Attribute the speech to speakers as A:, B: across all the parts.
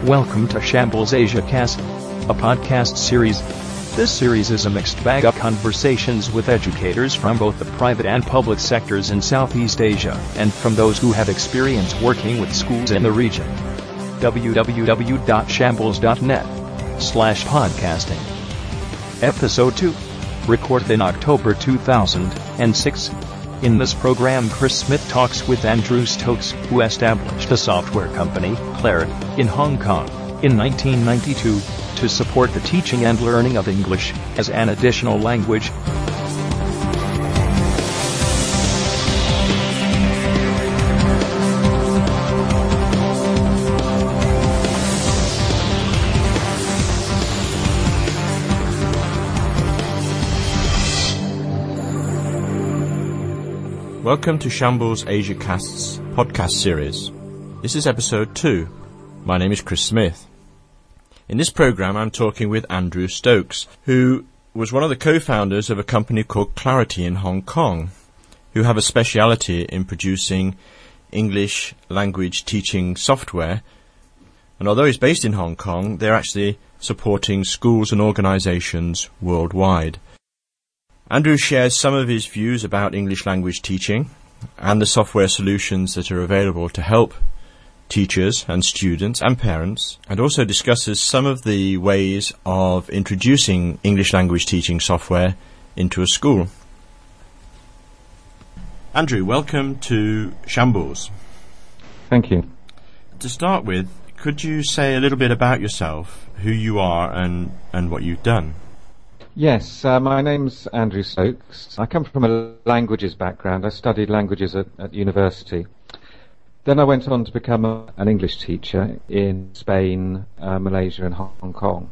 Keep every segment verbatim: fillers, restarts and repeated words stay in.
A: Welcome to Shambles Asia Cast, a podcast series. This series is a mixed bag of conversations with educators from both the private and public sectors in Southeast Asia, and from those who have experience working with schools in the region. w w w dot shambles dot net slash podcasting. Episode two. Recorded in October two thousand six. In this program, Chris Smith talks with Andrew Stokes, who established a software company, Clarity, in Hong Kong, in nineteen ninety-two, to support the teaching and learning of English as an additional language.
B: Welcome to Shambles Asia Cast's podcast series. This is episode two. My name is Chris Smith. In this program, I'm talking with Andrew Stokes, who was one of the co-founders of a company called Clarity in Hong Kong, who have a speciality in producing English language teaching software. And although he's based in Hong Kong, they're actually supporting schools and organizations worldwide. Andrew shares some of his views about English language teaching and the software solutions that are available to help teachers and students and parents, and also discusses some of the ways of introducing English language teaching software into a school. Andrew, welcome to Shambles.
C: Thank you.
B: To start with, could you say a little bit about yourself, who you are and, and what you've done?
C: Yes, uh, my name's Andrew Stokes. I come from a languages background. I studied languages at, at university. Then I went on to become a, an English teacher in Spain, uh, Malaysia and Hong Kong.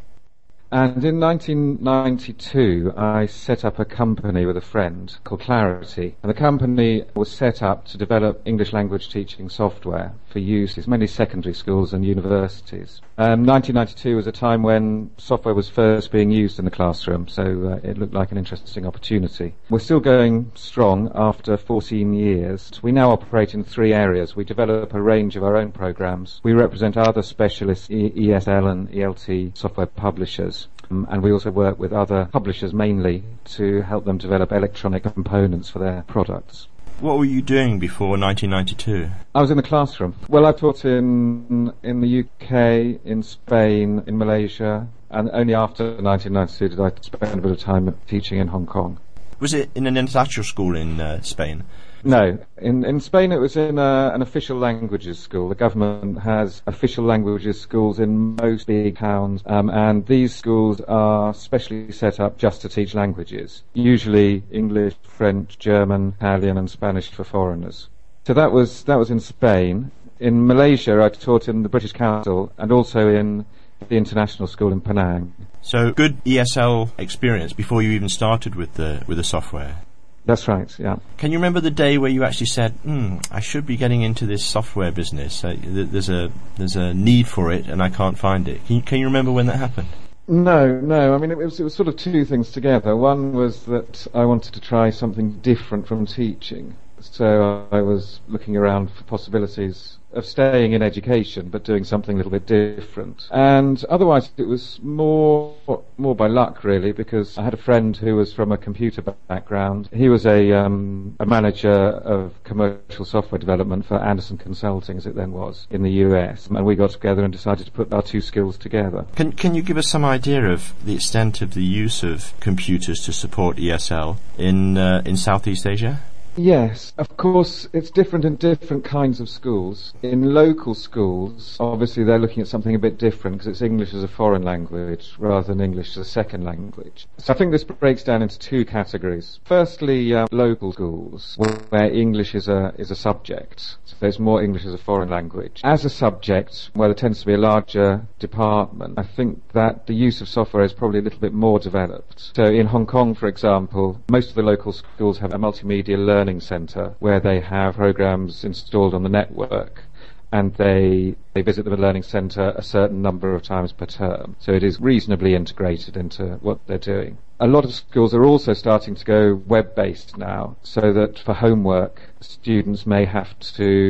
C: And in nineteen ninety-two, I set up a company with a friend called Clarity. And the company was set up to develop English language teaching software for use in many secondary schools and universities. Um, nineteen ninety-two was a time when software was first being used in the classroom, so uh, it looked like an interesting opportunity. We're still going strong after fourteen years. We now operate in three areas. We develop a range of our own programs. We represent other specialist e- ESL and E L T software publishers. Um, and we also work with other publishers mainly to help them develop electronic components for their products.
B: What were you doing before nineteen ninety-two?
C: I was in the classroom. Well, I taught in in the U K, in Spain, in Malaysia, and only after nineteen ninety-two did I spend a bit of time teaching in Hong Kong.
B: Was it in an international school in uh, Spain?
C: No. In in Spain it was in a, an official languages school. The government has official languages schools in most big towns, um, and these schools are specially set up just to teach languages, usually English, French, German, Italian and Spanish for foreigners. So that was that was in Spain. In Malaysia I taught in the British Council and also in the international school in Penang.
B: So good E S L experience before you even started with the with the software.
C: That's right, yeah.
B: Can you remember the day where you actually said, hmm, I should be getting into this software business. Uh, th- there's a there's a need for it and I can't find it. Can you, can you remember when that happened?
C: No, no. I mean, it was, it was sort of two things together. One was that I wanted to try something different from teaching. So I was looking around for possibilities of staying in education but doing something a little bit different. And otherwise it was more more by luck really, because I had a friend who was from a computer background. He was a um, a manager of commercial software development for Anderson Consulting, as it then was, in the U S, and we got together and decided to put our two skills together.
B: Can can you give us some idea of the extent of the use of computers to support E S L in uh, in Southeast Asia?
C: Yes, of course it's different in different kinds of schools. In local schools, obviously they're looking at something a bit different because it's English as a foreign language rather than English as a second language. So I think this breaks down into two categories. Firstly, um, local schools where English is a is a subject. So there's more English as a foreign language. As a subject, where there tends to be a larger department, I think that the use of software is probably a little bit more developed. So in Hong Kong, for example, most of the local schools have a multimedia learning learning centre where they have programs installed on the network, and they they visit the learning centre a certain number of times per term. So it is reasonably integrated into what they're doing. A lot of schools are also starting to go web-based now, so that for homework, students may have to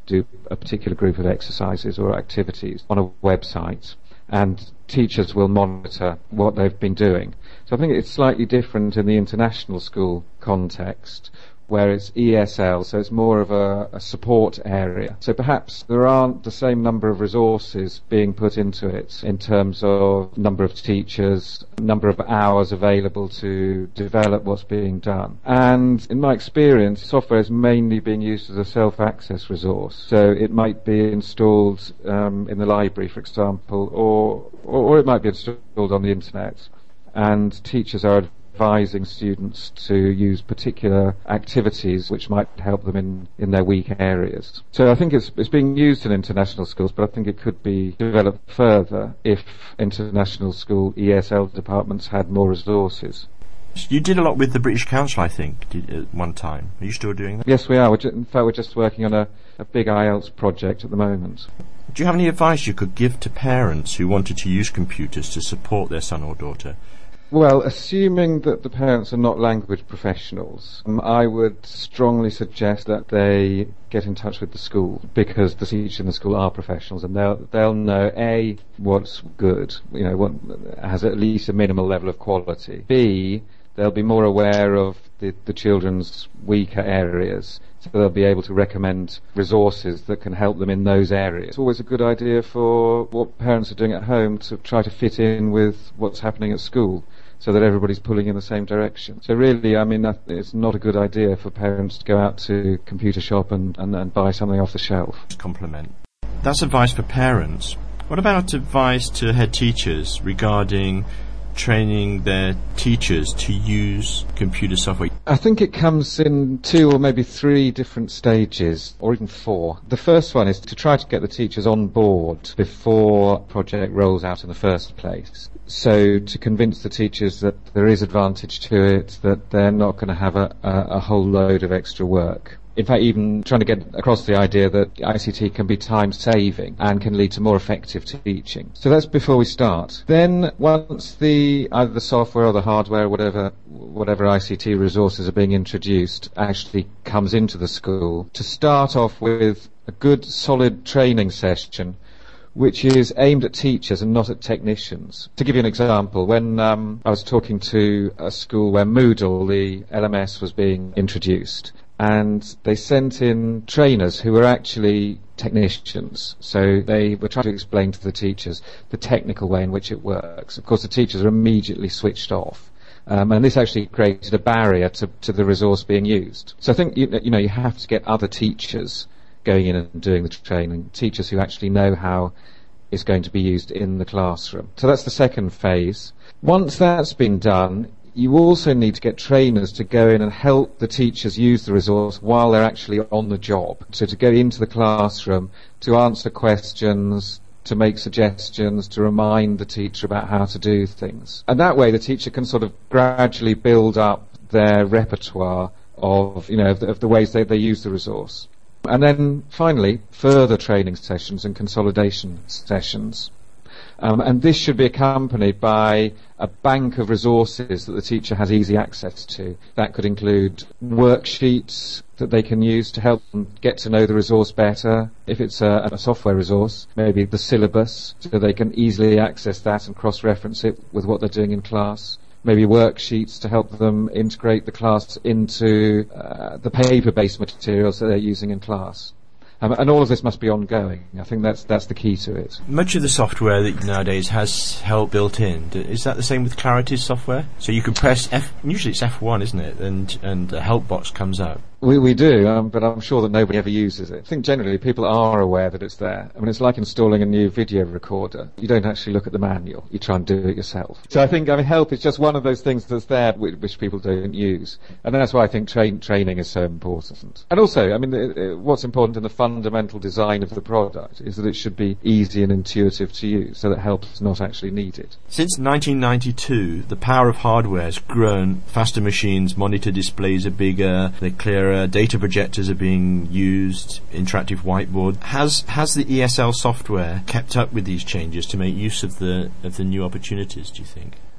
C: do a particular group of exercises or activities on a website, and teachers will monitor what they've been doing. So I think it's slightly different in the international school context, where it's E S L, so it's more of a, a support area. So perhaps there aren't the same number of resources being put into it in terms of number of teachers, number of hours available to develop what's being done. And in my experience, software is mainly being used as a self-access resource. So it might be installed um, in the library, for example, or, or, or it might be installed on the internet. And teachers are advising students to use particular activities which might help them in, in their weak areas. So I think it's, it's being used in international schools, but I think it could be developed further if international school E S L departments had more resources.
B: You did a lot with the British Council, I think, did, at one time. Are you still doing that?
C: Yes, we are. We're ju- in fact, we're just working on a, a big I E L T S project at the moment.
B: Do you have any advice you could give to parents who wanted to use computers to support their son or daughter?
C: Well, assuming that the parents are not language professionals, um, I would strongly suggest that they get in touch with the school, because the teachers in the school are professionals, and they'll they'll know A, what's good, you know, what has at least a minimal level of quality. B, they'll be more aware of the, the children's weaker areas, so they'll be able to recommend resources that can help them in those areas. It's always a good idea for what parents are doing at home to try to fit in with what's happening at school, so that everybody's pulling in the same direction. So really, I mean, it's not a good idea for parents to go out to computer shop and, and, and buy something off the shelf.
B: Compliment. That's advice for parents. What about advice to head teachers regarding training their teachers to use computer software?
C: I think it comes in two or maybe three different stages, or even four. The first one is to try to get the teachers on board before the project rolls out in the first place. So to convince the teachers that there is advantage to it, that they're not going to have a, a, a whole load of extra work. In fact, even trying to get across the idea that I C T can be time-saving and can lead to more effective teaching. So that's before we start. Then, once the either the software or the hardware, or whatever whatever I C T resources are being introduced, actually comes into the school, to start off with a good, solid training session, which is aimed at teachers and not at technicians. To give you an example, when um, I was talking to a school where Moodle, the L M S, was being introduced, and they sent in trainers who were actually technicians. So they were trying to explain to the teachers the technical way in which it works. Of course, the teachers are immediately switched off. Um, and this actually created a barrier to, to the resource being used. So I think, you, you know, you have to get other teachers going in and doing the training, teachers who actually know how it's going to be used in the classroom. So that's the second phase. Once that's been done, you also need to get trainers to go in and help the teachers use the resource while they're actually on the job. So to go into the classroom, to answer questions, to make suggestions, to remind the teacher about how to do things. And that way the teacher can sort of gradually build up their repertoire of, you know, of the, of the ways they, they use the resource. And then finally, further training sessions and consolidation sessions. Um, and this should be accompanied by a bank of resources that the teacher has easy access to. That could include worksheets that they can use to help them get to know the resource better. If it's a, a software resource, maybe the syllabus, so they can easily access that and cross-reference it with what they're doing in class. Maybe worksheets to help them integrate the class into uh, the paper-based materials that they're using in class. Um, and all of this must be ongoing. I think that's that's the key to it.
B: Much of the software that nowadays has help built in. Is that the same with Clarity's software? So you can press F, usually it's F one, isn't it? And and the help box comes out.
C: We we do, um, but I'm sure that nobody ever uses it. I think generally people are aware that it's there. I mean, it's like installing a new video recorder. You don't actually look at the manual. You try and do it yourself. So I think, I mean, help is just one of those things that's there which, which people don't use. And that's why I think train, training is so important. And also, I mean, it, it, what's important in the fundamental design of the product is that it should be easy and intuitive to use, so that help is not actually needed.
B: Since nineteen ninety-two, the power of hardware has grown. Faster machines, monitor displays are bigger, they're clearer. Data projectors are being used, interactive whiteboard. Has has the E S L software kept up with these changes to make use of the of the new opportunities, do you think?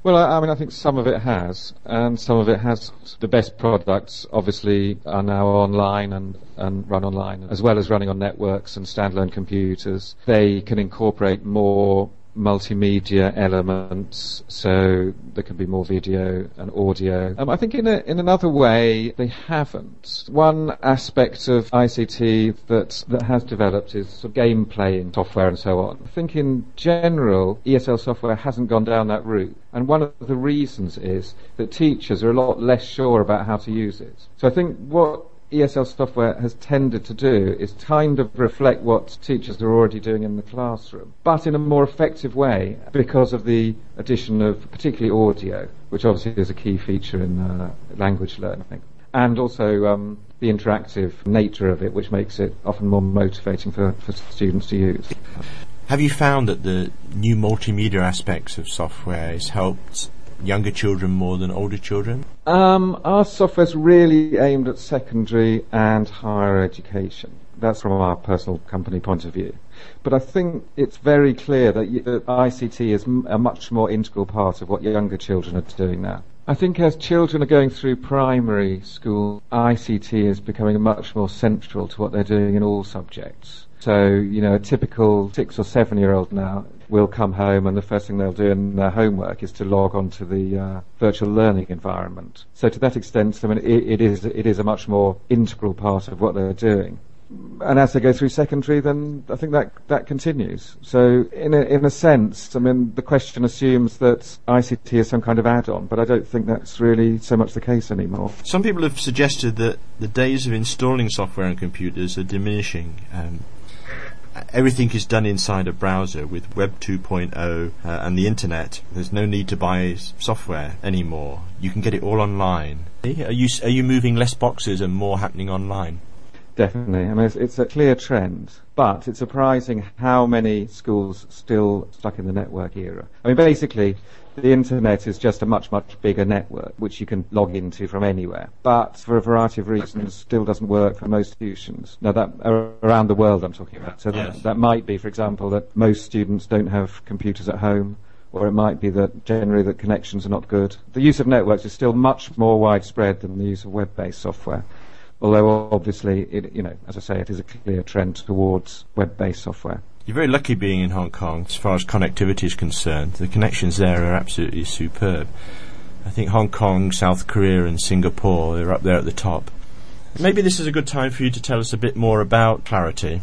C: Well, I, I mean, I think some of it has, and some of it has. The best products, obviously, are now online and, and run online, as well as running on networks and standalone computers. They can incorporate more multimedia elements, so there can be more video and audio. Um, I think in a, in another way they haven't. One aspect of I C T that that has developed is sort of game playing software and so on. I think in general E S L software hasn't gone down that route, and one of the reasons is that teachers are a lot less sure about how to use it. So I think what E S L software has tended to do is kind of reflect what teachers are already doing in the classroom, but in a more effective way because of the addition of particularly audio, which obviously is a key feature in uh, language learning, and also um, the interactive nature of it, which makes it often more motivating for, for students to use.
B: Have you found that the new multimedia aspects of software has helped younger children more than older children?
C: Um, our software's really aimed at secondary and higher education. That's from our personal company point of view. But I think it's very clear that, y- that I C T is m- a much more integral part of what younger children are doing now. I think as children are going through primary school, I C T is becoming much more central to what they're doing in all subjects. So, you know, a typical six or seven year old now will come home and the first thing they'll do in their homework is to log on to the uh, virtual learning environment. So to that extent, I mean, it, it is it is a much more integral part of what they're doing. And as they go through secondary, then I think that that continues. So in a, in a sense, I mean, the question assumes that I C T is some kind of add-on, but I don't think that's really so much the case anymore.
B: Some people have suggested that the days of installing software on computers are diminishing. Um, Everything is done inside a browser with Web two point oh uh, and the internet. There's no need to buy software anymore. You can get it all online. Are you are you moving less boxes and more happening online?
C: Definitely. I mean, it's, it's a clear trend, but it's surprising how many schools still stuck in the network era. I mean, basically, the internet is just a much, much bigger network, which you can log into from anywhere. But for a variety of reasons, still doesn't work for most institutions. Now, that uh, around the world I'm talking about. So
B: Yes.
C: that, that might be, for example, that most students don't have computers at home, or it might be that generally the connections are not good. The use of networks is still much more widespread than the use of web-based software. Although obviously, it, you know, as I say, it is a clear trend towards web-based software.
B: You're very lucky being in Hong Kong as far as connectivity is concerned. The connections there are absolutely superb. I think Hong Kong, South Korea and Singapore, they're up there at the top. Maybe this is a good time for you to tell us a bit more about Clarity.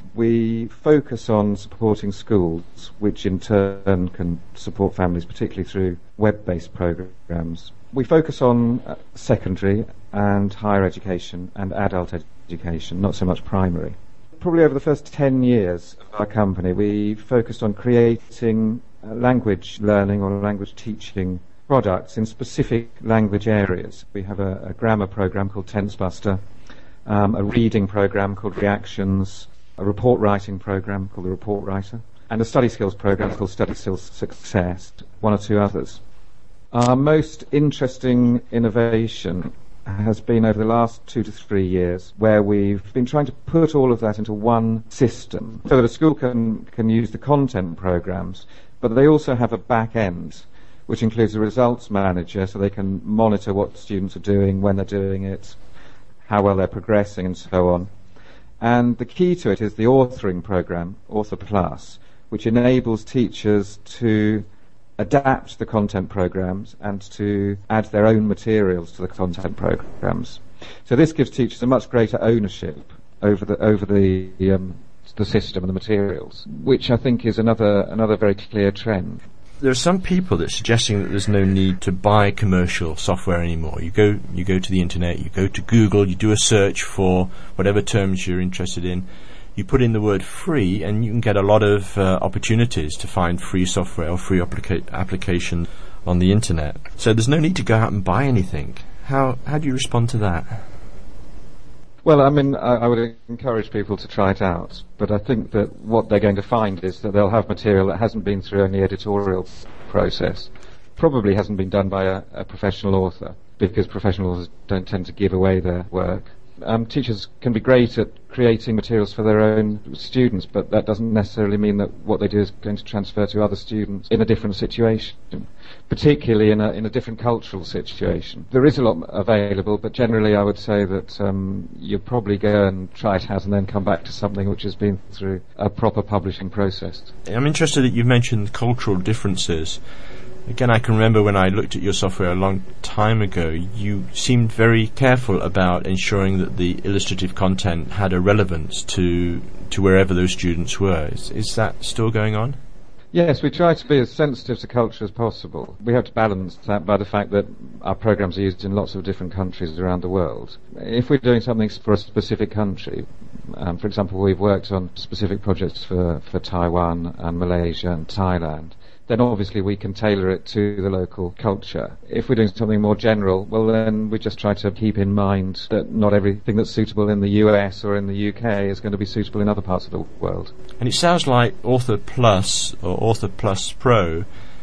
C: We focus on supporting schools, which in turn can support families, particularly through web-based programs. We focus on uh, secondary and higher education and adult ed- education, not so much primary. Probably over the first ten years of our company, we focused on creating uh, language learning or language teaching products in specific language areas. We have a, a grammar program called TenseBuster, um, a reading program called Reactions, a report writing program called the Report Writer, and a study skills program called Study Skills Success, one or two others. Our most interesting innovation has been over the last two to three years, where we've been trying to put all of that into one system so that a school can, can use the content programs, but they also have a back end, which includes a results manager, so they can monitor what students are doing, when they're doing it, how well they're progressing, and so on. And the key to it is the authoring program, Author Plus, which enables teachers to adapt the content programs and to add their own materials to the content programs. So this gives teachers a much greater ownership over the over the um, the system and the materials, which I think is another another very clear trend.
B: There are some people that are suggesting that there's no need to buy commercial software anymore. You go you go to the internet, you go to Google, you do a search for whatever terms you're interested in. You put in the word free and you can get a lot of uh, opportunities to find free software or free applica- application on the internet. So there's no need to go out and buy anything. How how do you respond to that?
C: Well, I mean, I, I would encourage people to try it out, but I think that what they're going to find is that they'll have material that hasn't been through any editorial process, probably hasn't been done by a, a professional author, because professional authors don't tend to give away their work. Um, teachers can be great at creating materials for their own students, but that doesn't necessarily mean that what they do is going to transfer to other students in a different situation, particularly in a, in a different cultural situation. There is a lot available, but generally I would say that um, you probably go and try it out and then come back to something which has been through a proper publishing process.
B: I'm interested that you mentioned cultural differences. Again, I can remember when I looked at your software a long time ago, you seemed very careful about ensuring that the illustrative content had a relevance to to wherever those students were. Is, is that still going on?
C: Yes, we try to be as sensitive to culture as possible. We have to balance that by the fact that our programs are used in lots of different countries around the world. If we're doing something for a specific country, um, for example, we've worked on specific projects for, for Taiwan and Malaysia and Thailand, then obviously we can tailor it to the local culture. If we're doing something more general, well then we just try to keep in mind that not everything that's suitable in the U S or in the U K is going to be suitable in other parts of the world.
B: And it sounds like Author Plus or Author Plus Pro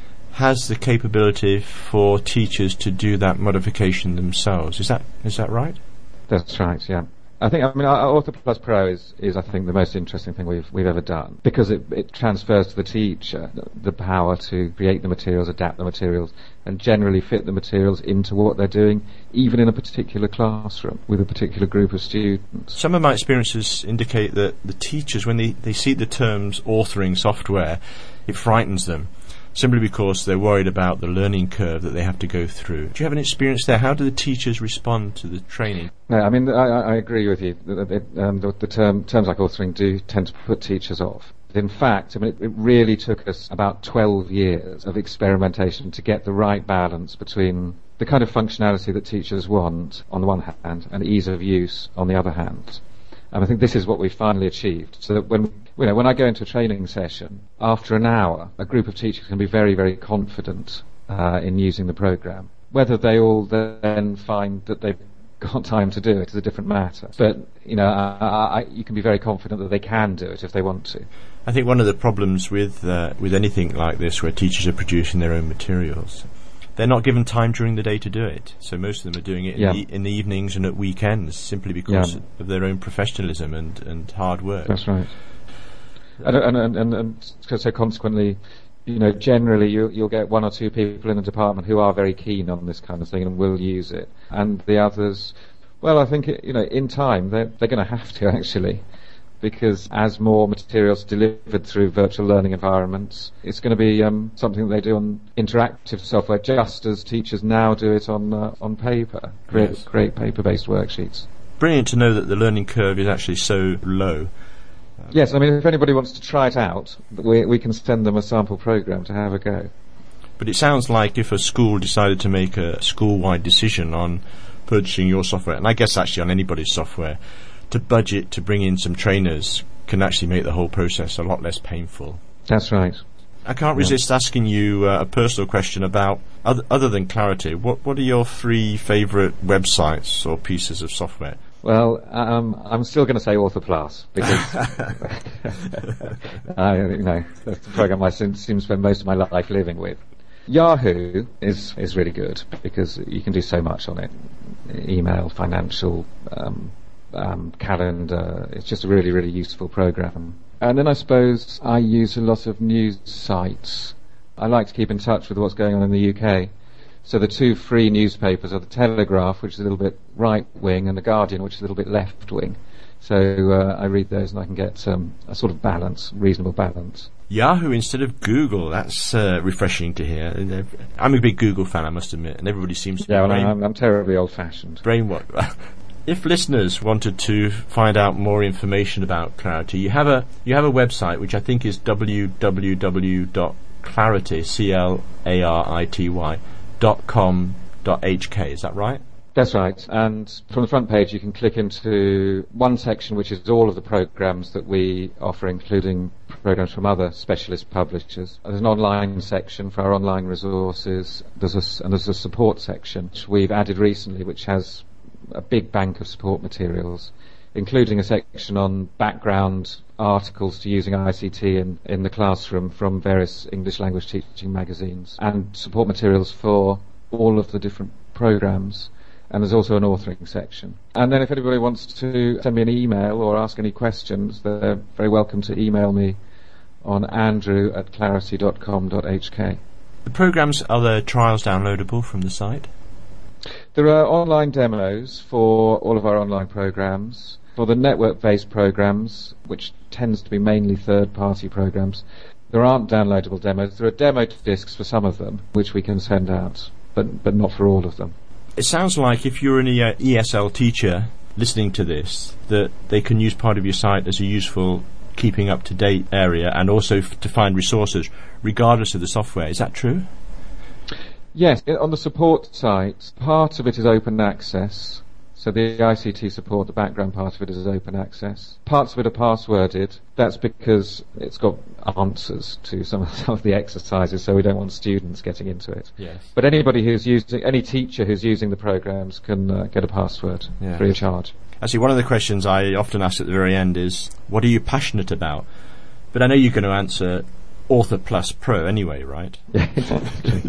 B: has the capability for teachers to do that modification themselves. Is that is that right?
C: That's right, yeah. I think, I mean, our Author Plus Pro is, is, I think, the most interesting thing we've we've ever done, because it, it transfers to the teacher the, the power to create the materials, adapt the materials, and generally fit the materials into what they're doing, even in a particular classroom with a particular group of students.
B: Some of my experiences indicate that the teachers, when they, they see the terms authoring software, it frightens them, simply because they're worried about the learning curve that they have to go through. Do you have an experience there? How do the teachers respond to the training?
C: No, I mean, I, I agree with you. The, the, um, the, the term, terms like authoring do tend to put teachers off. In fact, I mean, it, it really took us about twelve years of experimentation to get the right balance between the kind of functionality that teachers want on the one hand and ease of use on the other hand. And I think this is what we finally achieved, so that when you know, when I go into a training session, after an hour, a group of teachers can be very, very confident uh, in using the program. Whether they all then find that they've got time to do it is a different matter. But, you know, I, I, you can be very confident that they can do it if they want to.
B: I think one of the problems with uh, with anything like this, where teachers are producing their own materials, they're not given time during the day to do it. So most of them are doing it in,
C: yeah.
B: the, in the evenings and at weekends, simply because
C: yeah.
B: of their own professionalism and, and hard work.
C: That's right. And, and, and, and, and so consequently, you know, generally you, you'll get one or two people in the department who are very keen on this kind of thing and will use it. And the others, well, I think, it, you know, in time, they're, they're going to have to, actually, because as more materials delivered through virtual learning environments, it's going to be um, something that they do on interactive software, just as teachers now do it on uh, on paper, create,
B: yes.
C: create paper-based worksheets.
B: Brilliant to know that the learning curve is actually so low.
C: Yes, I mean, if anybody wants to try it out, we, we can send them a sample program to have a go.
B: But it sounds like if a school decided to make a school-wide decision on purchasing your software, and I guess actually on anybody's software, to budget to bring in some trainers can actually make the whole process a lot less painful.
C: That's right.
B: I can't resist yeah. asking you uh, a personal question about, other, other than Clarity, what, what are your three favourite websites or pieces of software?
C: Well, um, I'm still going to say Author Plus, because I, you know, that's the program I seem, seem to spend most of my life living with. Yahoo is is really good because you can do so much on it. Email, financial, um, um, calendar. It's just a really, really useful program. And then I suppose I use a lot of news sites. I like to keep in touch with what's going on in the U K. So the two free newspapers are the Telegraph, which is a little bit right-wing, and the Guardian, which is a little bit left-wing. So uh, I read those and I can get um, a sort of balance, reasonable balance.
B: Yahoo instead of Google, that's uh, refreshing to hear. I'm a big Google fan, I must admit, and everybody seems to
C: yeah,
B: be
C: well,
B: brain-
C: I'm, I'm terribly old-fashioned.
B: brainwashed. If listeners wanted to find out more information about Clarity, you have a you have a website which I think is w w w dot clarity, C L A R I T Y, dot com dot h k. Is that right?
C: That's right. And from the front page, you can click into one section, which is all of the programs that we offer, including programs from other specialist publishers. There's an online section for our online resources. There's a, and there's a support section, which we've added recently, which has a big bank of support materials, including a section on background articles to using I C T in, in the classroom from various English language teaching magazines, and support materials for all of the different programs. And there's also an authoring section. And then if anybody wants to send me an email or ask any questions, they're very welcome to email me on andrew at clarity dot com dot h k.
B: The programmes, are there trials downloadable from the site?
C: There are online demos for all of our online programmes. For the network-based programmes, which tends to be mainly third-party programmes, there aren't downloadable demos. There are demo discs for some of them, which we can send out, but but not for all of them.
B: It sounds like if you're an E S L teacher listening to this, that they can use part of your site as a useful keeping up-to-date area and also f- to find resources regardless of the software. Is that true?
C: Yes, on the support site, part of it is open access. So the I C T support, the background part of it is open access. Parts of it are passworded. That's because it's got answers to some of, some of the exercises, so we don't want students getting into it.
B: Yes.
C: But anybody who's using, any teacher who's using the programs can uh, get a password
B: yes.
C: free of charge.
B: Actually, one of the questions I often ask at the very end is, what are you passionate about? But I know you're going to answer Author Plus Pro anyway, right?
C: Yeah, exactly.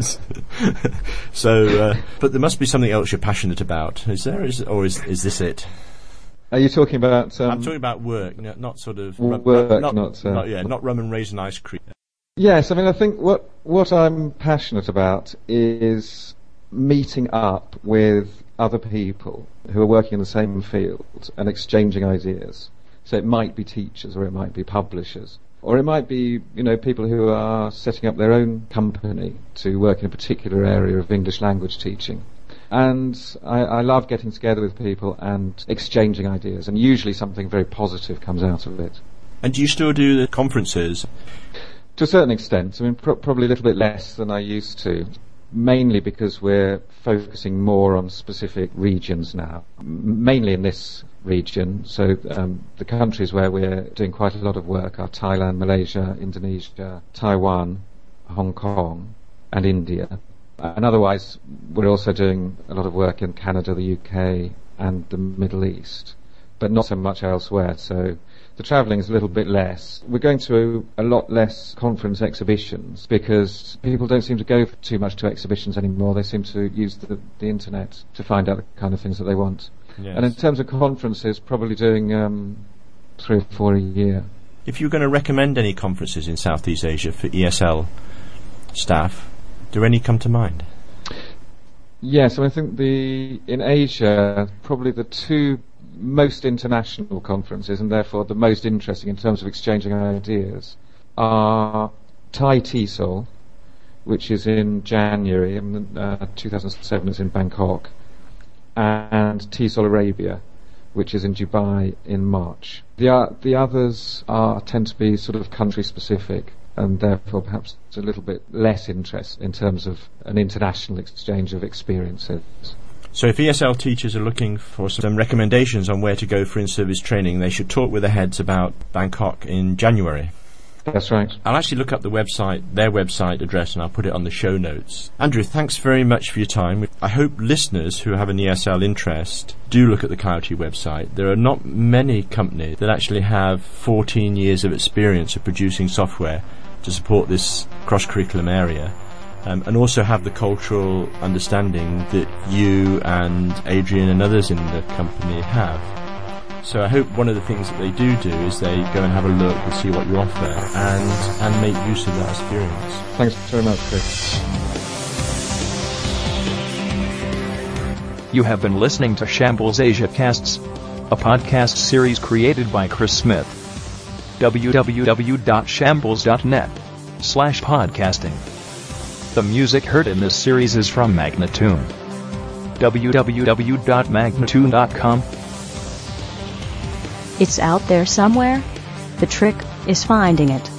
B: So, uh, but there must be something else you're passionate about. Is there, is, or is is this it?
C: Are you talking about? Um,
B: I'm talking about work, no, not sort of
C: work,
B: rum, not,
C: not, uh,
B: not yeah, not rum and raisin ice cream.
C: Yes, I mean, I think what what I'm passionate about is meeting up with other people who are working in the same field and exchanging ideas. So it might be teachers, or it might be publishers. Or it might be, you know, people who are setting up their own company to work in a particular area of English language teaching. And I, I love getting together with people and exchanging ideas, and usually something very positive comes out of it.
B: And do you still do the conferences?
C: To a certain extent. I mean, pro- probably a little bit less than I used to, mainly because we're focusing more on specific regions now, m- mainly in this region. So um, the countries where we're doing quite a lot of work are Thailand, Malaysia, Indonesia, Taiwan, Hong Kong, and India. And otherwise, we're also doing a lot of work in Canada, the U K, and the Middle East, but not so much elsewhere. So the travelling is a little bit less. We're going to a lot less conference exhibitions because people don't seem to go too much to exhibitions anymore. They seem to use the, the internet to find out the kind of things that they want.
B: Yes.
C: And in terms of conferences, probably doing um, three or four a year.
B: If you're going to recommend any conferences in Southeast Asia for E S L staff, do any come to mind?
C: Yes, I think the in Asia, probably the two most international conferences, and therefore the most interesting in terms of exchanging ideas, are Thai TESOL, which is in January, and uh, two thousand seven is in Bangkok, and TESOL Arabia, which is in Dubai in March. The uh, the others are tend to be sort of country specific, and therefore perhaps a little bit less interest in terms of an international exchange of experiences.
B: So if E S L teachers are looking for some recommendations on where to go for in-service training, they should talk with their heads about Bangkok in January.
C: That's right.
B: I'll actually look up the website, their website address, and I'll put it on the show notes. Andrew, thanks very much for your time. I hope listeners who have an E S L interest do look at the Clarity website. There are not many companies that actually have fourteen years of experience of producing software to support this cross-curriculum area. Um, and also have the cultural understanding that you and Adrian and others in the company have. So I hope one of the things that they do do is they go and have a look and see what you offer and, and make use of that experience.
C: Thanks very much, Chris.
A: You have been listening to Shambles Asia Casts, a podcast series created by Chris Smith. w w w dot shambles dot net slash podcasting. The music heard in this series is from Magnatune. w w w dot magnatune dot com.
D: It's out there somewhere. The trick is finding it.